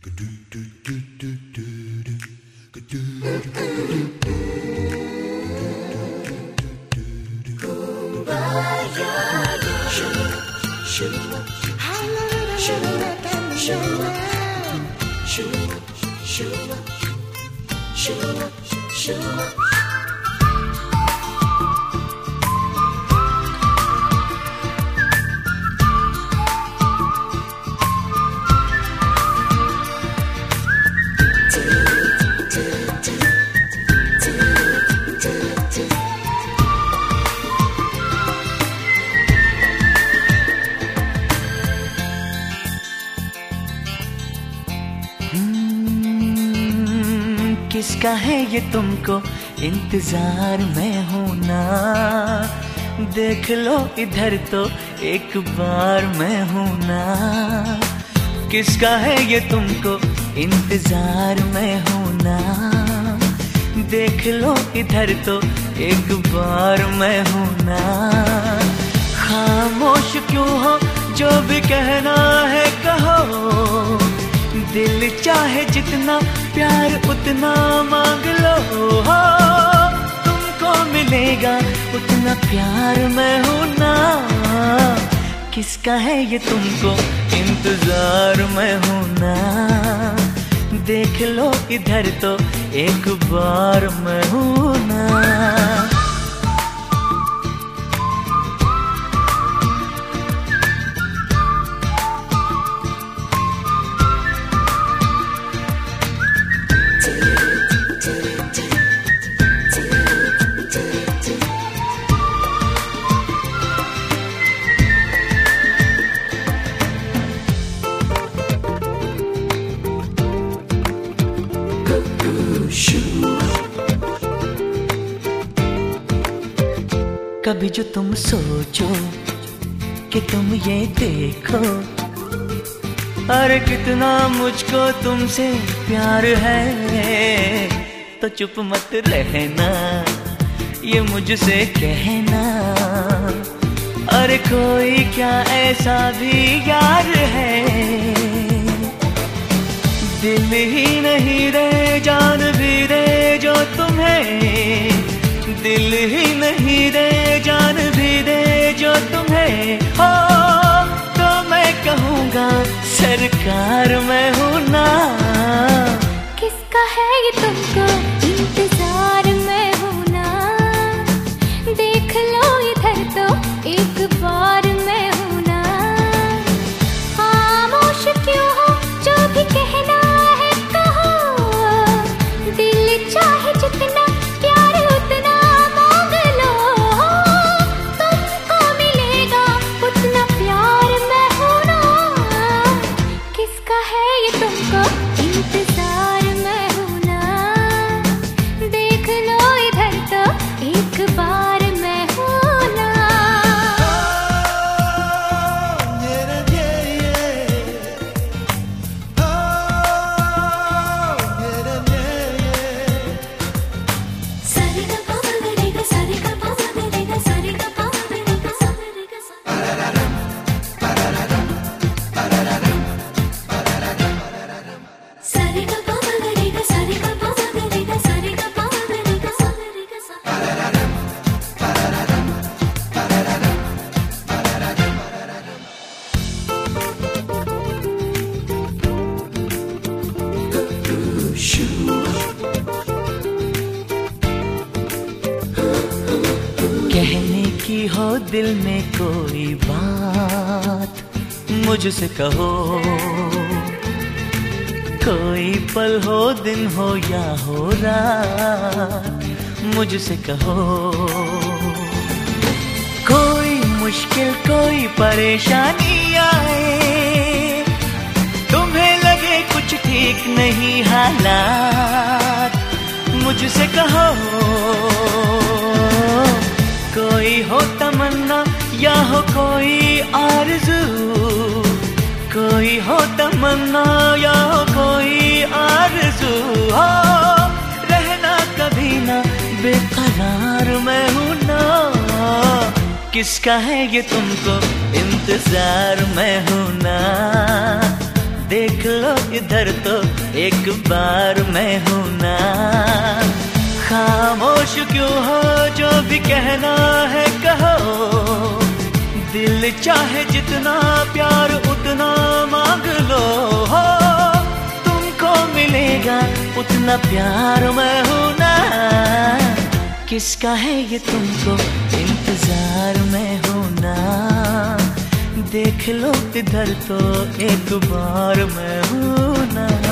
किसका है ये तुमको इंतजार में हूं ना, देख लो इधर तो एक बार मैं हूं ना। किसका है ये तुमको इंतजार में हूं ना, देख लो इधर तो एक बार मैं हूं ना। खामोश क्यों हो, जो भी कहना है कहो, दिल चाहे जितना प्यार उतना मांग लो, हो तुमको मिलेगा उतना प्यार मैं हूं ना। किसका है ये तुमको इंतजार मैं हूं ना, देख लो इधर तो एक बार मैं हूं ना। कभी जो तुम सोचो कि तुम ये देखो, अरे कितना मुझको तुमसे प्यार है, तो चुप मत रहना ये मुझसे कहना। अरे कोई क्या ऐसा भी यार है, दिल ही नहीं रे जान भी रे जो तुम्हें, दिल ही नहीं रे जान भी दे जो तुम्हें हो, तो मैं कहूँगा सरकार मैं हूँ ना। किसका है ये तुमको इंतजार मैं हूँ ना, देख लो इधर तो एक बार मैं हूँ ना। खामोश क्यों हो, जो भी कहना है कहो, दिल चाहे जितना प्यार उतना मांग लो, तुमको मिलेगा उतना प्यार मैं हूं ना। किसका है ये तुमको इंतजार मैं हूं ना, देख लो इधर तो एक बार मैं हूं ना। कहने की हो दिल में कोई बात मुझसे कहो, कोई पल हो दिन हो या हो रात मुझसे कहो। कोई मुश्किल कोई परेशानी आए, तुम्हें लगे कुछ ठीक नहीं हालात मुझसे कहो। कोई हो तमन्ना या हो कोई आरज़ू, कोई हो तमन्ना या हो कोई आरज़ू, हो रहना कभी ना बेकरार मैं हूँ ना। किसका है ये तुमको इंतजार मैं हूँ ना, देख देख लो इधर तो एक बार मैं हूं ना। खामोश क्यों हो, जो भी कहना है कहो। दिल चाहे जितना प्यार उतना मांग लो हो। तुमको मिलेगा उतना प्यार मैं हूं ना। किसका है ये तुमको इंतजार में हूं ना। देख लो इधर तो एक बार मैं हूं ना।